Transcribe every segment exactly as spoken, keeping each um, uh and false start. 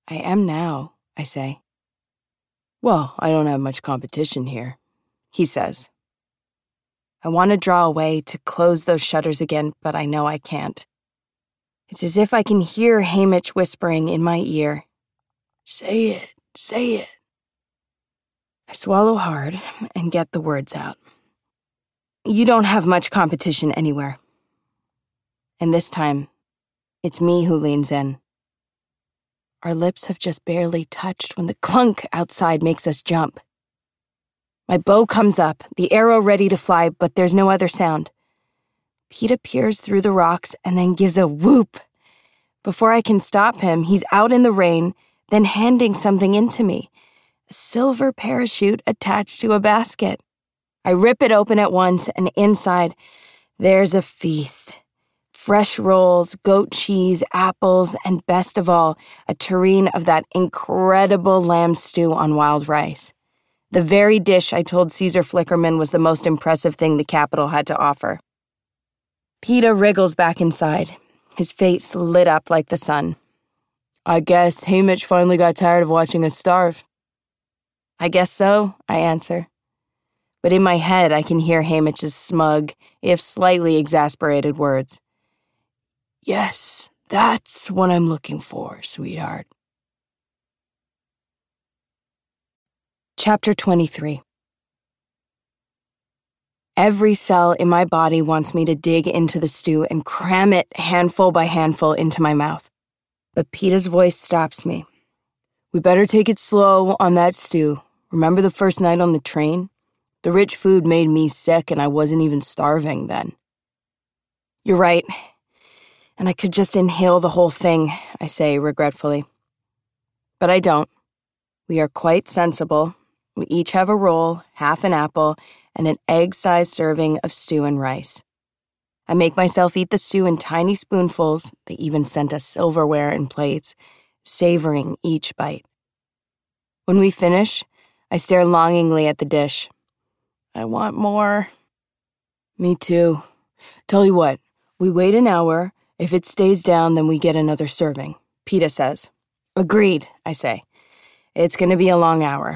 I am now, I say. Well, I don't have much competition here, he says. I want to draw away to close those shutters again, but I know I can't. It's as if I can hear Haymitch whispering in my ear. Say it, say it. I swallow hard and get the words out. You don't have much competition anywhere. And this time, it's me who leans in. Our lips have just barely touched when the clunk outside makes us jump. My bow comes up, the arrow ready to fly, but there's no other sound. Pete peers through the rocks and then gives a whoop. Before I can stop him, he's out in the rain, then handing something into me. A silver parachute attached to a basket. I rip it open at once, and inside, there's a feast. Fresh rolls, goat cheese, apples, and best of all, a tureen of that incredible lamb stew on wild rice. The very dish I told Caesar Flickerman was the most impressive thing the capital had to offer. Peter wriggles back inside, his face lit up like the sun. I guess Haymitch finally got tired of watching us starve. I guess so, I answer. But in my head, I can hear Haymitch's smug, if slightly exasperated words. Yes, that's what I'm looking for, sweetheart. Chapter twenty-three. Every cell in my body wants me to dig into the stew and cram it handful by handful into my mouth. But Peter's voice stops me. We better take it slow on that stew. Remember the first night on the train? The rich food made me sick and I wasn't even starving then. You're right. And I could just inhale the whole thing, I say regretfully. But I don't. We are quite sensible. We each have a roll, half an apple, and an egg-sized serving of stew and rice. I make myself eat the stew in tiny spoonfuls. They even sent us silverware and plates, savoring each bite. When we finish, I stare longingly at the dish. I want more. Me too. Tell you what, we wait an hour. If it stays down, then we get another serving, Peter says. Agreed, I say. It's going to be a long hour.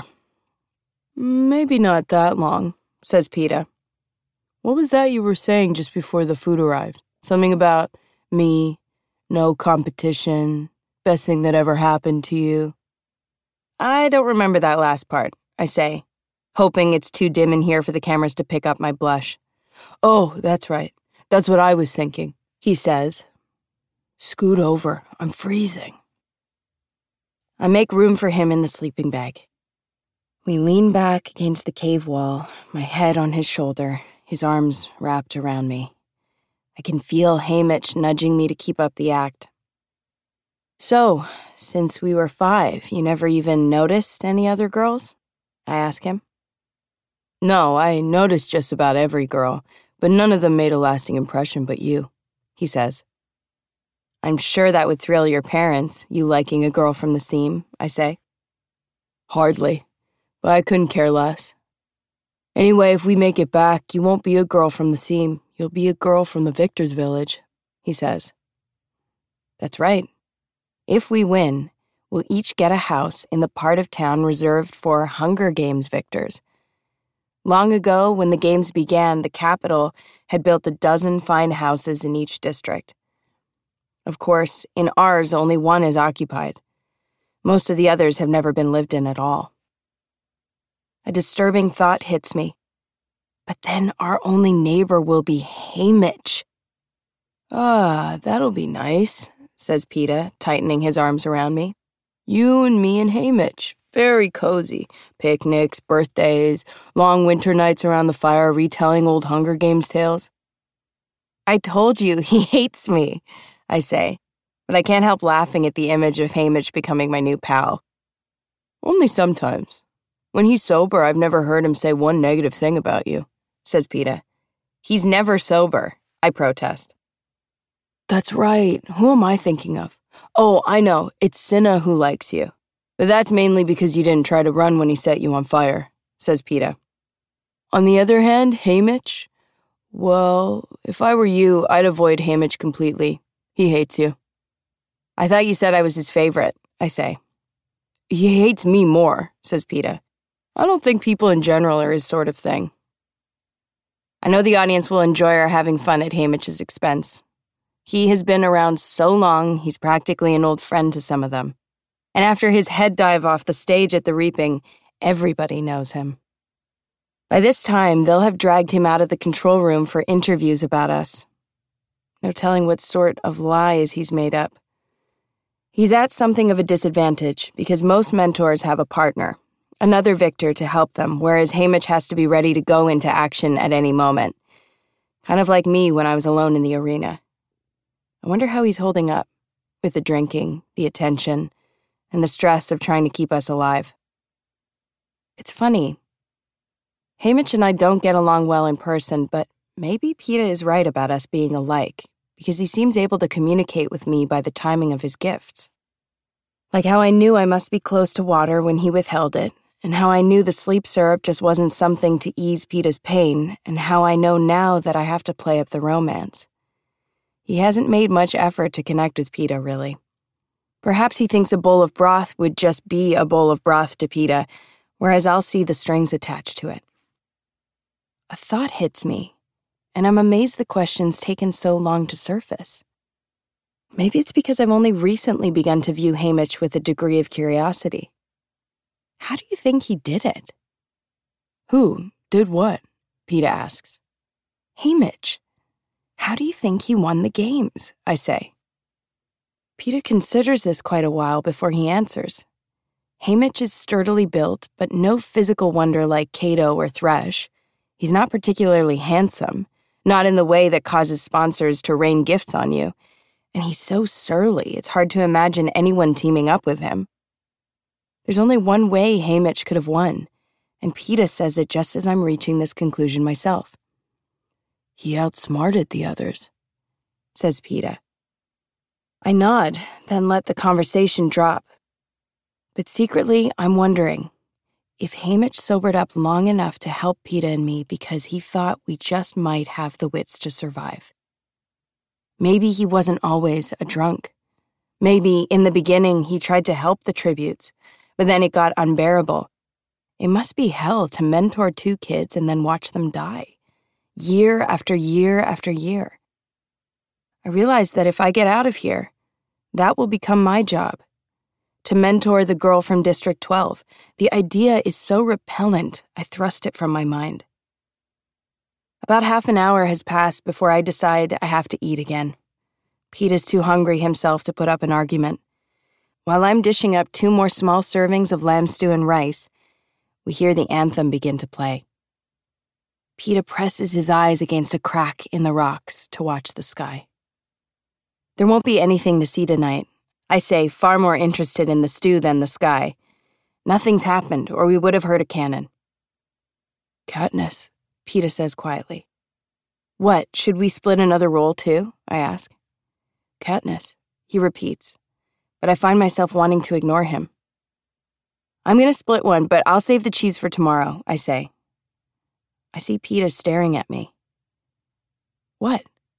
Maybe not that long, says Peter. What was that you were saying just before the food arrived? Something about me, no competition, best thing that ever happened to you. I don't remember that last part, I say, hoping it's too dim in here for the cameras to pick up my blush. Oh, that's right. That's what I was thinking, he says. Scoot over. I'm freezing. I make room for him in the sleeping bag. We lean back against the cave wall, my head on his shoulder, his arms wrapped around me. I can feel Haymitch nudging me to keep up the act. So, since we were five, you never even noticed any other girls? I ask him. No, I noticed just about every girl, but none of them made a lasting impression but you, he says. I'm sure that would thrill your parents, you liking a girl from the seam, I say. Hardly, but I couldn't care less. Anyway, if we make it back, you won't be a girl from the seam. You'll be a girl from the victor's village, he says. That's right. If we win, we'll each get a house in the part of town reserved for Hunger Games victors. Long ago, when the games began, the capital had built a dozen fine houses in each district. Of course, in ours, only one is occupied. Most of the others have never been lived in at all. A disturbing thought hits me. But then our only neighbor will be Haymitch. Ah, that'll be nice, says Peter, tightening his arms around me. You and me and Haymitch. Very cozy. Picnics, birthdays, long winter nights around the fire retelling old Hunger Games tales. I told you, he hates me, I say, but I can't help laughing at the image of Haymitch becoming my new pal. Only sometimes. When he's sober, I've never heard him say one negative thing about you, says Peter. He's never sober, I protest. That's right. Who am I thinking of? Oh, I know. It's Cinna who likes you. But that's mainly because you didn't try to run when he set you on fire, says Peter. On the other hand, Haymitch? Well, if I were you, I'd avoid Haymitch completely. He hates you. I thought you said I was his favorite, I say. He hates me more, says PETA. I don't think people in general are his sort of thing. I know the audience will enjoy our having fun at Haymitch's expense. He has been around so long, he's practically an old friend to some of them. And after his head dive off the stage at the Reaping, everybody knows him. By this time, they'll have dragged him out of the control room for interviews about us. No telling what sort of lies he's made up. He's at something of a disadvantage because most mentors have a partner, another victor to help them, whereas Haymitch has to be ready to go into action at any moment. Kind of like me when I was alone in the arena. I wonder how he's holding up, with the drinking, the attention, and the stress of trying to keep us alive. It's funny. Haymitch and I don't get along well in person, but maybe PETA is right about us being alike, because he seems able to communicate with me by the timing of his gifts. Like how I knew I must be close to water when he withheld it, and how I knew the sleep syrup just wasn't something to ease PETA's pain, and how I know now that I have to play up the romance. He hasn't made much effort to connect with PETA, really. Perhaps he thinks a bowl of broth would just be a bowl of broth to PETA, whereas I'll see the strings attached to it. A thought hits me, and I'm amazed the question's taken so long to surface. Maybe it's because I've only recently begun to view Haymitch with a degree of curiosity. How do you think he did it? Who did what? PETA asks. Haymitch. How do you think he won the games? I say. PETA considers this quite a while before he answers. Haymitch is sturdily built, but no physical wonder like Kato or Thresh. He's not particularly handsome, not in the way that causes sponsors to rain gifts on you. And he's so surly, it's hard to imagine anyone teaming up with him. There's only one way Haymitch could have won, and PETA says it just as I'm reaching this conclusion myself. He outsmarted the others, says PETA. I nod, then let the conversation drop. But secretly, I'm wondering if Haymitch sobered up long enough to help PETA and me because he thought we just might have the wits to survive. Maybe he wasn't always a drunk. Maybe in the beginning he tried to help the tributes, but then it got unbearable. It must be hell to mentor two kids and then watch them die, year after year after year. I realize that if I get out of here, that will become my job. To mentor the girl from District twelve. The idea is so repellent, I thrust it from my mind. About half an hour has passed before I decide I have to eat again. PETA's too hungry himself to put up an argument. While I'm dishing up two more small servings of lamb stew and rice, we hear the anthem begin to play. PETA presses his eyes against a crack in the rocks to watch the sky. There won't be anything to see tonight. I say, far more interested in the stew than the sky. Nothing's happened, or we would have heard a cannon. Katniss, PETA says quietly. What, should we split another roll too? I ask. Katniss, he repeats, but I find myself wanting to ignore him. I'm going to split one, but I'll save the cheese for tomorrow, I say. I see PETA staring at me. What?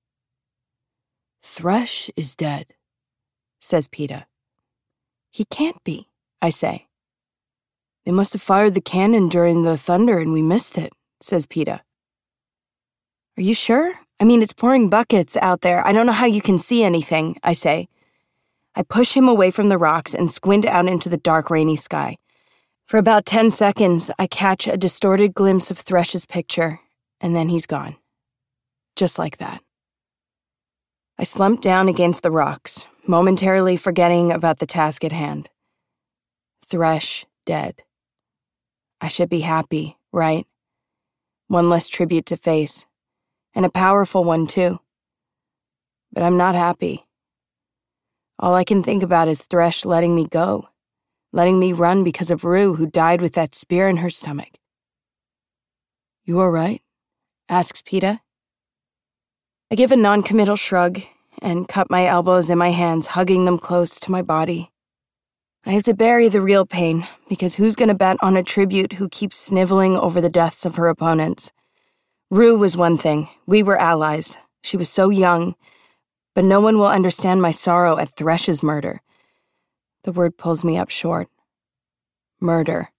Thresh is dead, says PETA. He can't be, I say. They must have fired the cannon during the thunder and we missed it, says PETA. Are you sure? I mean, it's pouring buckets out there. I don't know how you can see anything, I say. I push him away from the rocks and squint out into the dark, rainy sky. For about ten seconds, I catch a distorted glimpse of Thresh's picture, and then he's gone. Just like that. I slump down against the rocks, momentarily forgetting about the task at hand. Thresh dead. I should be happy, right? One less tribute to face, and a powerful one too. But I'm not happy. All I can think about is Thresh letting me go, letting me run because of Rue, who died with that spear in her stomach. You all right? Asks PETA. I give a non-committal shrug and cup my elbows in my hands, hugging them close to my body. I have to bury the real pain, because who's going to bet on a tribute who keeps sniveling over the deaths of her opponents? Rue was one thing. We were allies. She was so young. But no one will understand my sorrow at Thresh's murder. The word pulls me up short. Murder.